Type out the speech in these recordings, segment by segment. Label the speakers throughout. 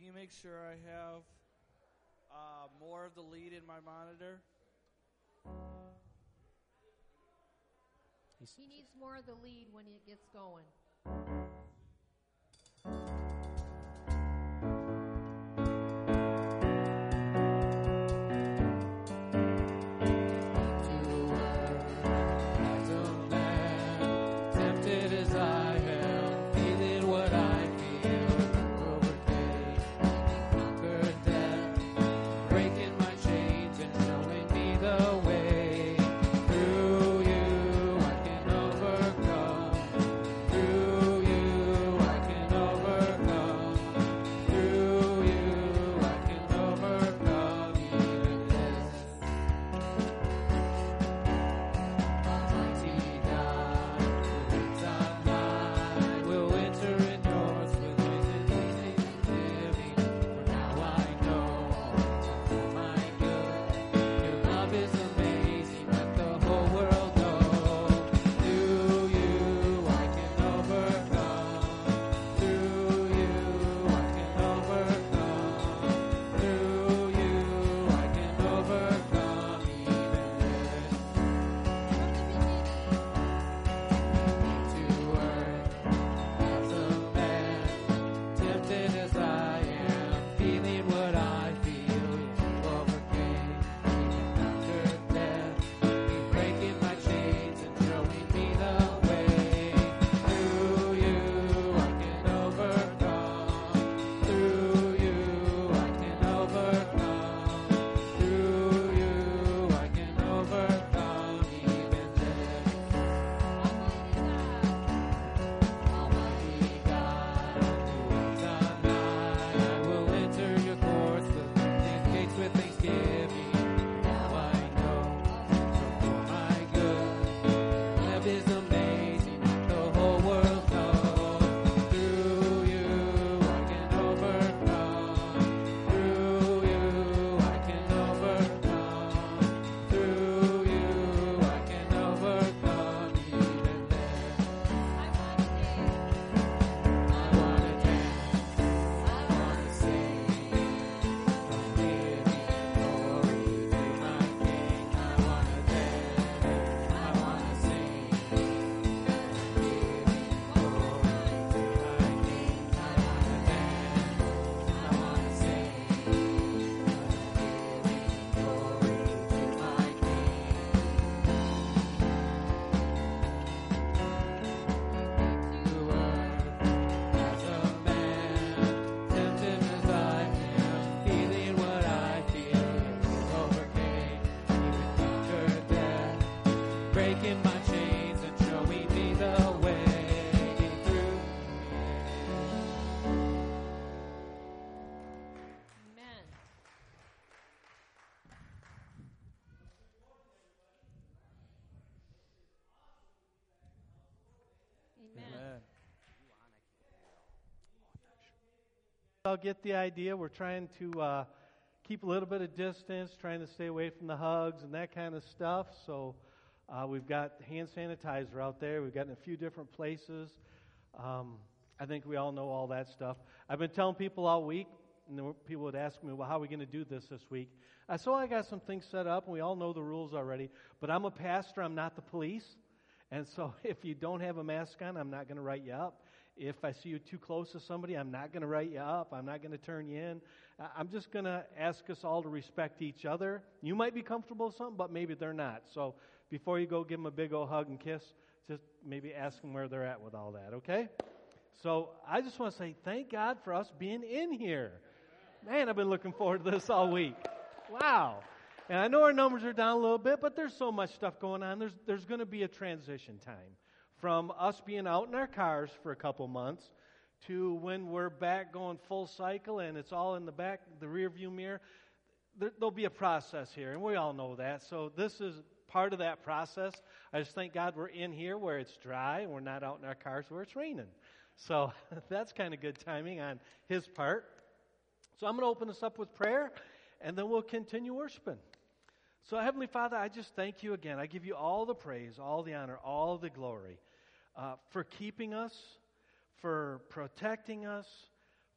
Speaker 1: can you make sure I have more of the lead in my monitor?
Speaker 2: He needs more of the lead when it gets going.
Speaker 3: I'll get the idea. We're trying to keep a little bit of distance, trying to stay away from the hugs and that kind of stuff. So we've got hand sanitizer out there. We've got in a few different places. I think we all know all that stuff. I've been telling people all week, and people would ask me, well, how are we going to do this week? So I got some things set up, and we all know the rules already. But I'm a pastor. I'm not the police. And so if you don't have a mask on, I'm not going to write you up. If I see you too close to somebody, I'm not going to write you up. I'm not going to turn you in. I'm just going to ask us all to respect each other. You might be comfortable with something, but maybe they're not. So before you go give them a big old hug and kiss, just maybe ask them where they're at with all that, okay? So I just want to say thank God for us being in here. Man, I've been looking forward to this all week. Wow. And I know our numbers are down a little bit, but there's so much stuff going on. There's going to be a transition time from us being out in our cars for a couple months to when we're back going full cycle and it's all in the back, the rear view mirror. There'll be a process here, and we all know that. So this is part of that process. I just thank God we're in here where it's dry and we're not out in our cars where it's raining. So that's kind of good timing on His part. So I'm going to open this up with prayer, and then we'll continue worshiping. So Heavenly Father, I just thank you again. I give you all the praise, all the honor, all the glory for keeping us, for protecting us,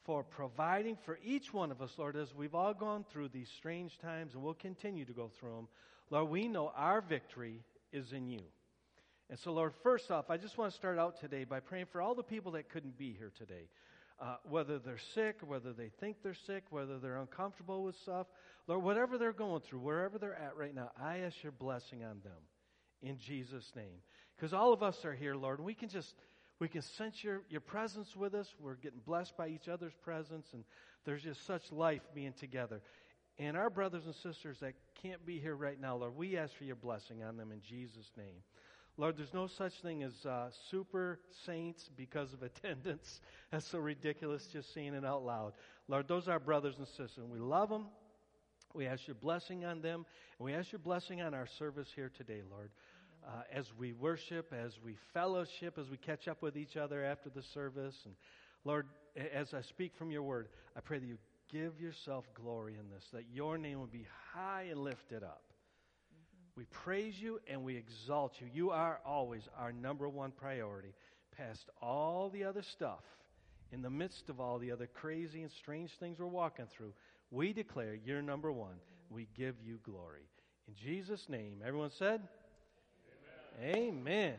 Speaker 3: for providing for each one of us, Lord, as we've all gone through these strange times and we'll continue to go through them. Lord, we know our victory is in you. And so, Lord, first off, I just want to start out today by praying for all the people that couldn't be here today. Whether they're sick, whether they think they're sick, whether they're uncomfortable with stuff. Lord, whatever they're going through, wherever they're at right now, I ask your blessing on them in Jesus' name. Because all of us are here, Lord, and we can sense your presence with us. We're getting blessed by each other's presence, and there's just such life being together. And our brothers and sisters that can't be here right now, Lord, we ask for your blessing on them in Jesus' name. Lord, there's no such thing as super saints because of attendance. That's so ridiculous just saying it out loud. Lord, those are our brothers and sisters, and we love them. We ask your blessing on them, and we ask your blessing on our service here today, Lord. As we worship, as we fellowship, as we catch up with each other after the service. And Lord, as I speak from your word, I pray that you give yourself glory in this, that your name will be high and lifted up. We praise you and we exalt you. You are always our number one priority, past all the other stuff. In the midst of all the other crazy and strange things we're walking through, we declare you're number one. We give you glory. In Jesus' name, everyone said? Amen. Amen.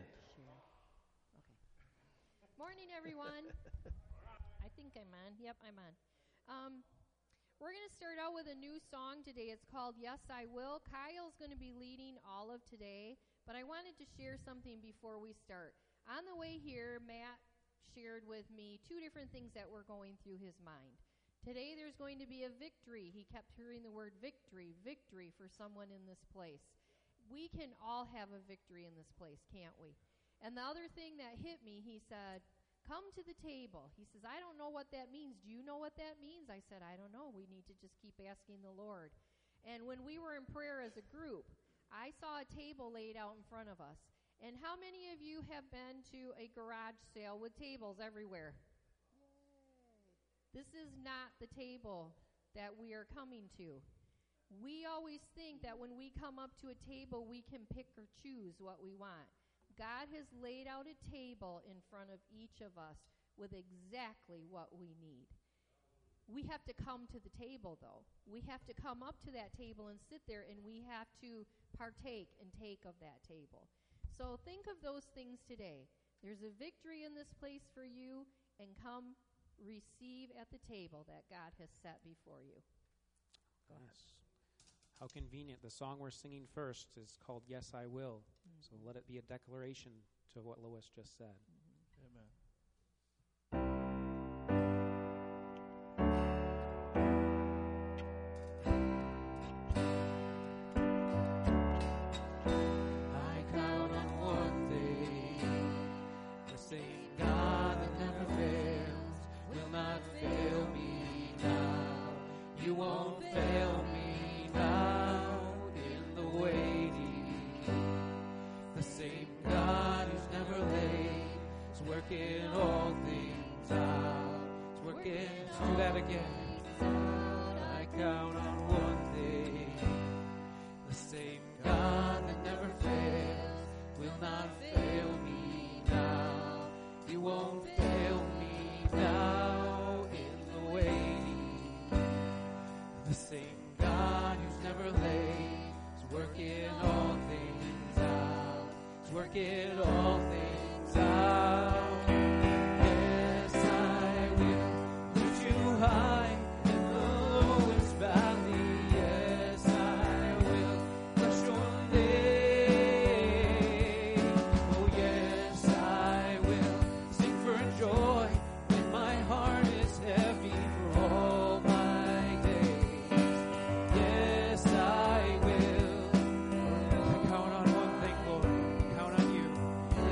Speaker 2: Morning, everyone. I think I'm on. Yep, I'm on. We're going to start out with a new song today. It's called Yes, I Will. Kyle's going to be leading all of today, but I wanted to share something before we start. On the way here, Matt shared with me 2 different things that were going through his mind. Today, there's going to be a victory. He kept hearing the word victory, victory for someone in this place. We can all have a victory in this place, can't we? And the other thing that hit me, he said, come to the table. He says, I don't know what that means. Do you know what that means? I said, I don't know. We need to just keep asking the Lord. And when we were in prayer as a group, I saw a table laid out in front of us. And how many of you have been to a garage sale with tables everywhere? Yay. This is not the table that we are coming to. We always think that when we come up to a table, we can pick or choose what we want. God has laid out a table in front of each of us with exactly what we need. We have to come to the table, though. We have to come up to that table and sit there, and we have to partake and take of that table. So think of those things today. There's a victory in this place for you, and come receive at the table that God has set before you.
Speaker 4: Yes. How convenient. The song we're singing first is called Yes, I Will. Mm-hmm. So let it be a declaration to what Lois just said.
Speaker 1: Mm-hmm. Amen.
Speaker 5: I count on one thing, the same God that never fails will not fail me now. You won't fail me. In the waiting, the same God who's never late is working all things out. Is working. Do that again. I count on one thing. The same God that never fails will not fail me now. He won't fail me now in the waiting. The same God who's never late is working all things out. Is working all things out. Yes, I will lift you high in the lowest valley. Yes, I will bless your name. Oh, yes, I will sing for joy when my heart is heavy for all my days. Yes, I will. I count on one thing, Lord. I count on you.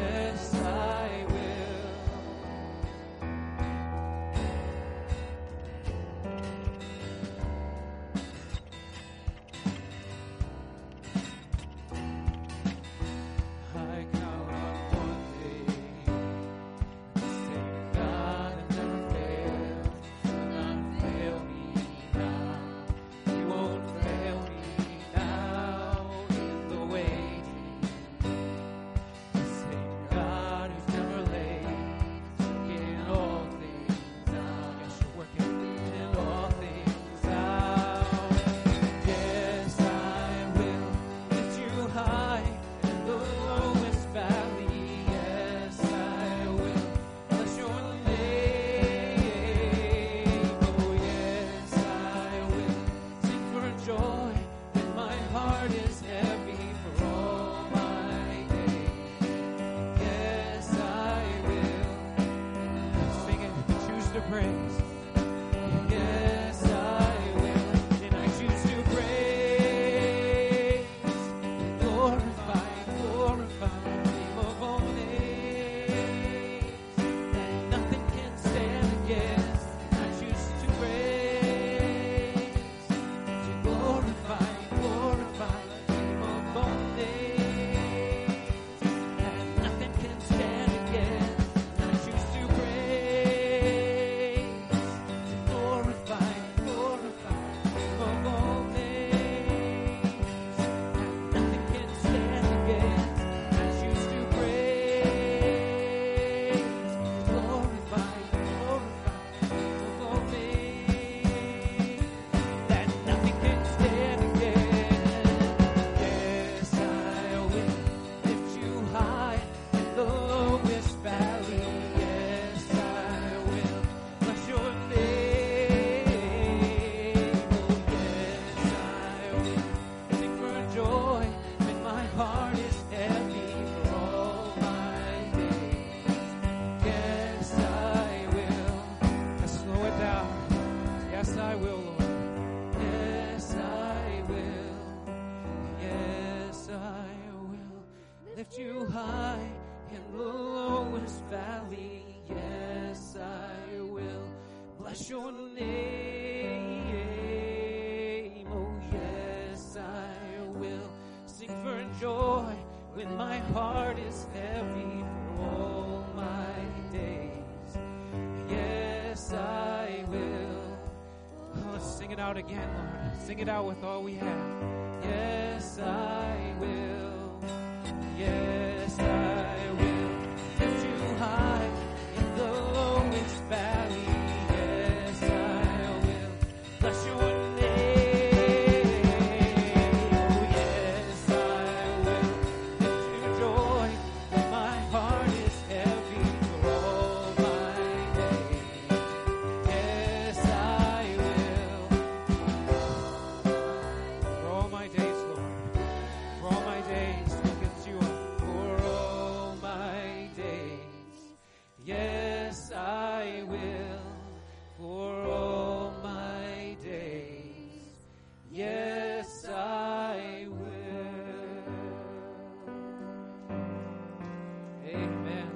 Speaker 5: praise. Yes, I will. And I choose to praise, glorify the name of all names, that nothing can stand against. I choose to praise, to glorify the name of all names, that nothing can stand against. I choose to praise, to glorify the name of all names, that nothing can stand against. I choose to praise, glorify the name of all names, that nothing can stand against. Yes, I will lift you high in the lowest valley. Yes, I will bless your name. Oh, yes, I will sing for joy when my heart is heavy for all my days. Yes, I will.
Speaker 4: Let's slow it down. Yes, I will, Lord.
Speaker 5: Yes, I will. Yes, I will lift you high in the lowest valley. Yes, I will bless your name. Oh, yes, I will sing for joy when my heart is heavy for all my days. Yes, I will.
Speaker 4: Oh, let's sing it out again, Lord. Sing it out with all we have.
Speaker 5: Yes, I will. Yes, I will lift you high in the lowest valley. Yes, I will bless your name. Oh, yes, I will lift you joy when my heart is heavy for all my days. Yes, I will.
Speaker 4: For all my days, Lord. For all my days, we'll lift you up.
Speaker 5: For all my days, yes, I will. For all my days, yes, I will.
Speaker 4: Amen.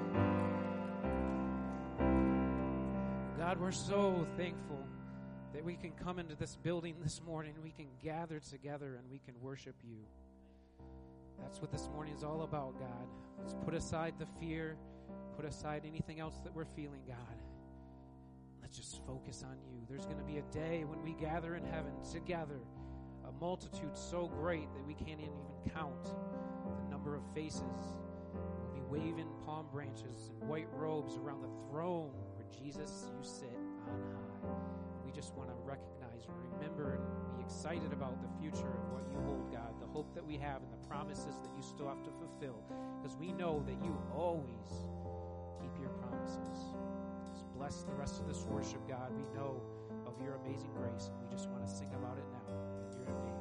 Speaker 4: God, we're so thankful that we can come into this building this morning, we can gather together, and we can worship you. That's what this morning is all about, God. Let's put aside the fear, put aside anything else that we're feeling, God. Let's just focus on you. There's going to be a day when we gather in heaven together, a multitude so great that we can't even count the number of faces. We'll be waving palm branches and white robes around the throne where Jesus, you sit on high. We just want to recognize and remember and be excited about the future of what you hold, God, the hope that we have and the promises that you still have to fulfill, because we know that you always keep your promises. Just bless the rest of this worship, God. We know of your amazing grace, and we just want to sing about it now in your name.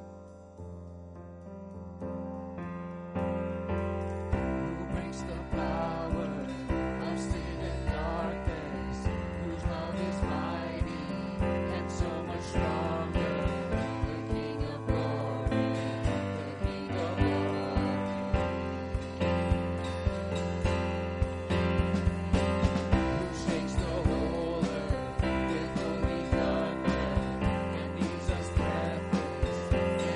Speaker 5: Who breaks the power of sin and darkness, whose love is mighty and so much stronger, the King of glory, the King of glory. Who shakes the whole earth with holy thunder and leaves us breathless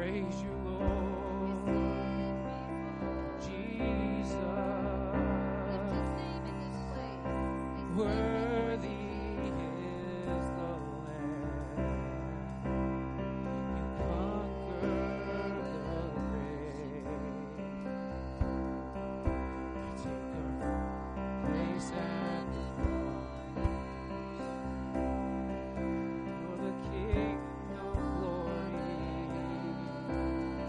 Speaker 4: praise you, Lord. Jesus.
Speaker 2: Lift his name in this place. I say
Speaker 4: Worthy is the Lamb. You conquered the grave. You take our place at the cross. You're the King of glory.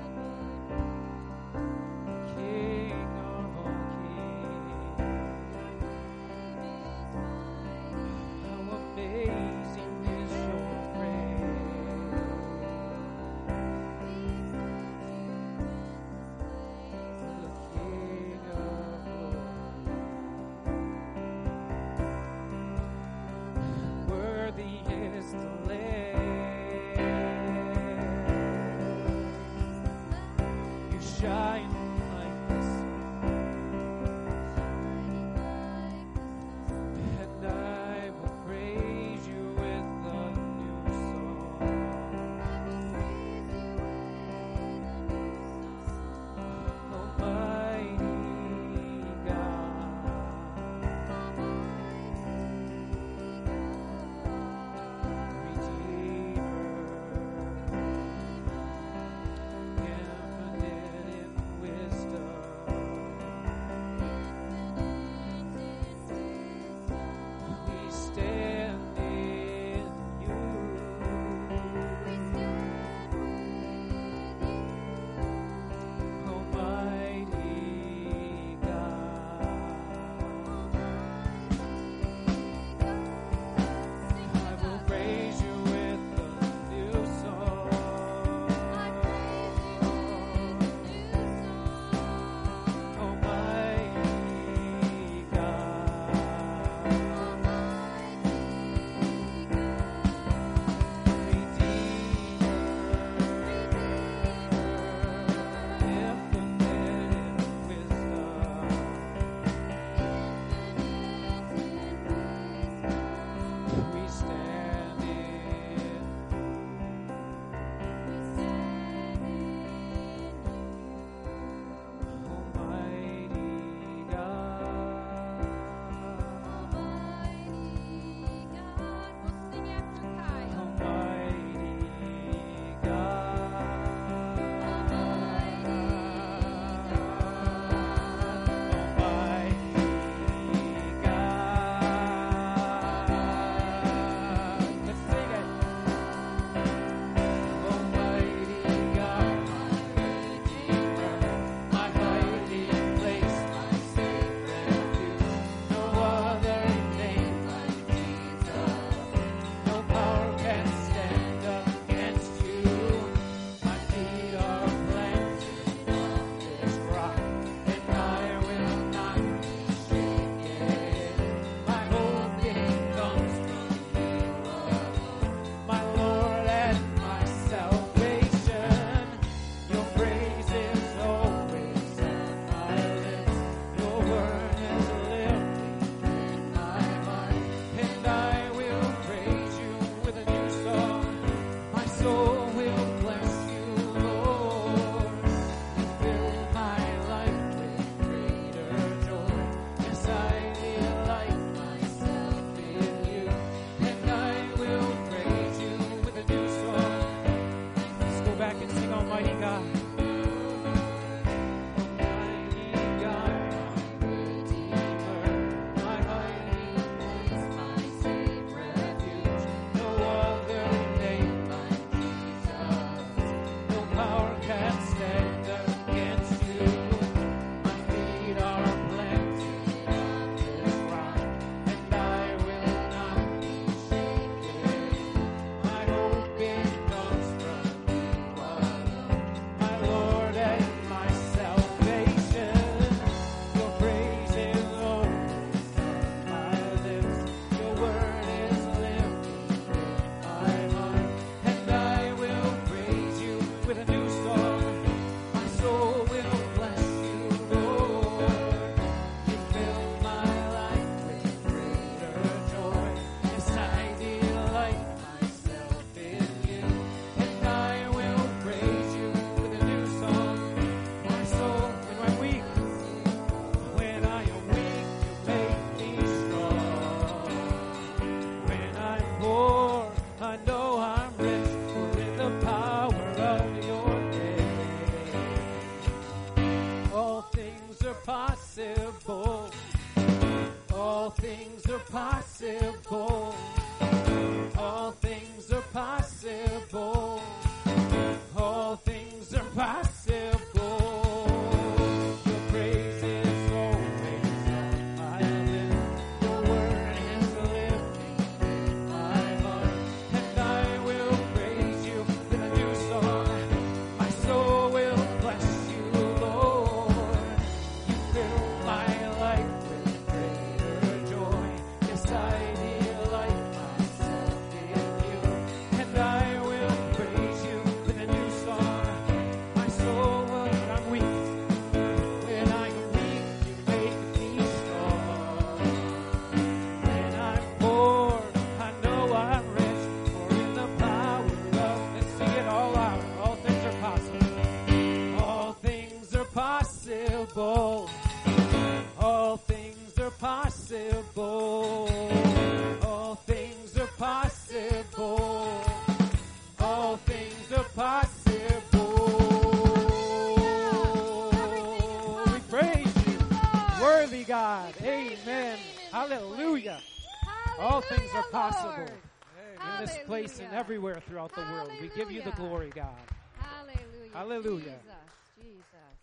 Speaker 4: We praise you. Worthy God. Amen. Hallelujah. All things are possible in this place and everywhere throughout the world. We give you the glory, God.
Speaker 2: Hallelujah.
Speaker 4: Hallelujah.
Speaker 2: Jesus.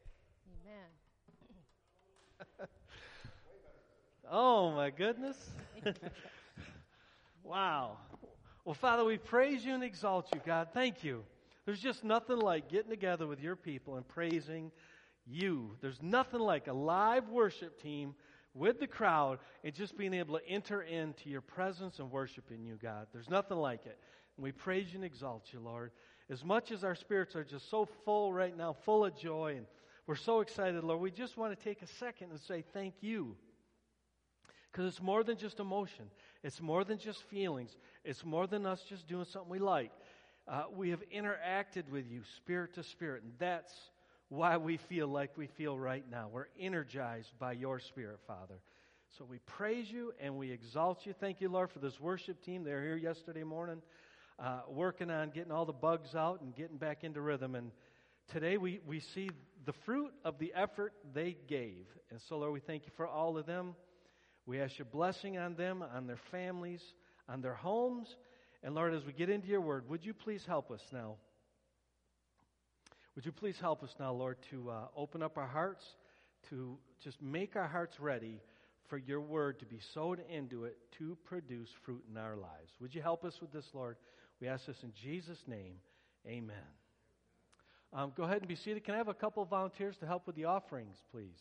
Speaker 2: Amen.
Speaker 3: Oh, my goodness. Wow. Well, Father, we praise you and exalt you, God. Thank you. There's just nothing like getting together with your people and praising you. There's nothing like a live worship team with the crowd and just being able to enter into your presence and worship in you, God. There's nothing like it. And we praise you and exalt you, Lord. As much as our spirits are just so full right now, full of joy, and we're so excited, Lord, we just want to take a second and say thank you. Because it's more than just emotion. It's more than just feelings. It's more than us just doing something we like. We have interacted with you spirit to spirit, and that's why we feel like we feel right now. We're energized by your Spirit, Father. So we praise you and we exalt you. Thank you, Lord, for this worship team. They were here yesterday morning working on getting all the bugs out and getting back into rhythm. And today we see the fruit of the effort they gave. And so, Lord, we thank you for all of them. We ask your blessing on them, on their families, on their homes. And, Lord, as we get into your word, would you please help us now? Would you please help us now, Lord, to open up our hearts, to just make our hearts ready for your word to be sowed into it to produce fruit in our lives. Would you help us with this, Lord? We ask this in Jesus' name. Amen. Go ahead and be seated. Can I have a couple of volunteers to help with the offerings, please?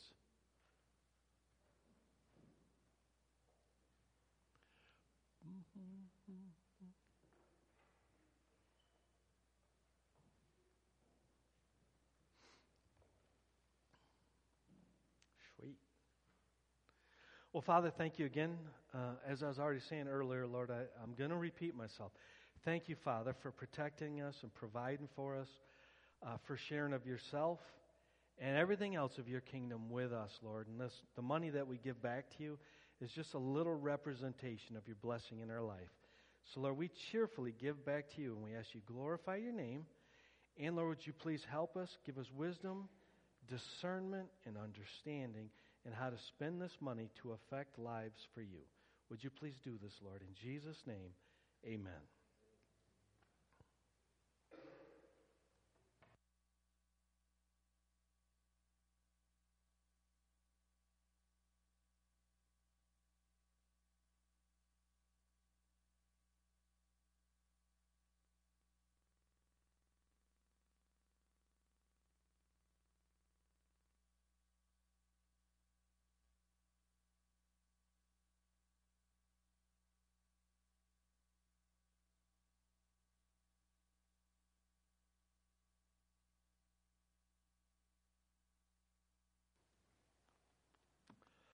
Speaker 3: Sweet. Well, Father, thank you again. As I was already saying earlier, Lord, I'm going to repeat myself. Thank you, Father, for protecting us and providing for us, for sharing of yourself and everything else of your kingdom with us, Lord. And the money that we give back to you is just a little representation of your blessing in our life. So, Lord, we cheerfully give back to you, and we ask you to glorify your name. And, Lord, would you please help us, give us wisdom, discernment, and understanding in how to spend this money to affect lives for you. Would you please do this, Lord? In Jesus' name, amen.